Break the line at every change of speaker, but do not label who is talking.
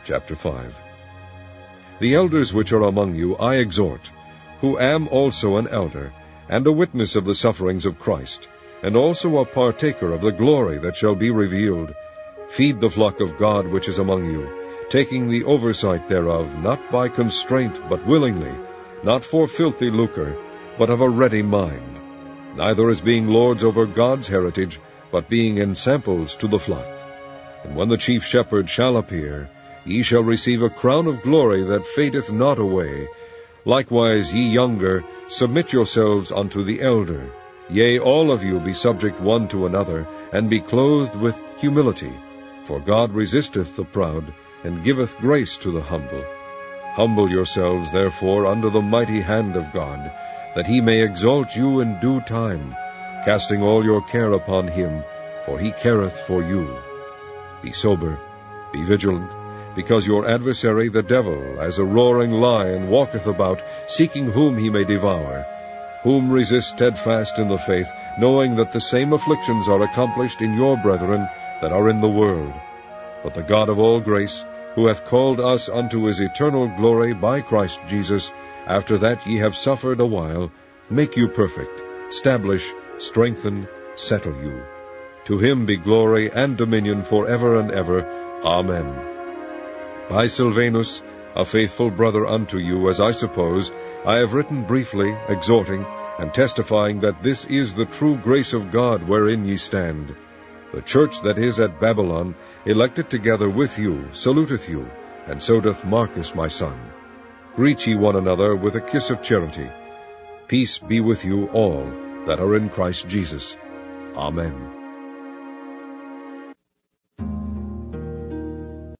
Chapter 5. The elders which are among you I exhort, who am also an elder, and a witness of the sufferings of Christ, and also a partaker of the glory that shall be revealed. Feed the flock of God which is among you, taking the oversight thereof, not by constraint, but willingly, not for filthy lucre, but of a ready mind, neither as being lords over God's heritage, but being ensamples to the flock. And when the chief shepherd shall appear, ye shall receive a crown of glory that fadeth not away. Likewise ye younger, submit yourselves unto the elder. Yea, all of you be subject one to another, and be clothed with humility. For God resisteth the proud, and giveth grace to the humble. Humble yourselves, therefore, under the mighty hand of God, that he may exalt you in due time, casting all your care upon him, for he careth for you. Be sober, be vigilant, because your adversary the devil, as a roaring lion, walketh about, seeking whom he may devour. Whom resist steadfast in the faith, knowing that the same afflictions are accomplished in your brethren that are in the world. But the God of all grace, who hath called us unto his eternal glory by Christ Jesus, after that ye have suffered a while, make you perfect, establish, strengthen, settle you. To him be glory and dominion for ever and ever. Amen. By Silvanus, a faithful brother unto you, as I suppose, I have written briefly, exhorting, and testifying that this is the true grace of God wherein ye stand. The church that is at Babylon, elected together with you, saluteth you, and so doth Marcus my son. Greet ye one another with a kiss of charity. Peace be with you all that are in Christ Jesus. Amen.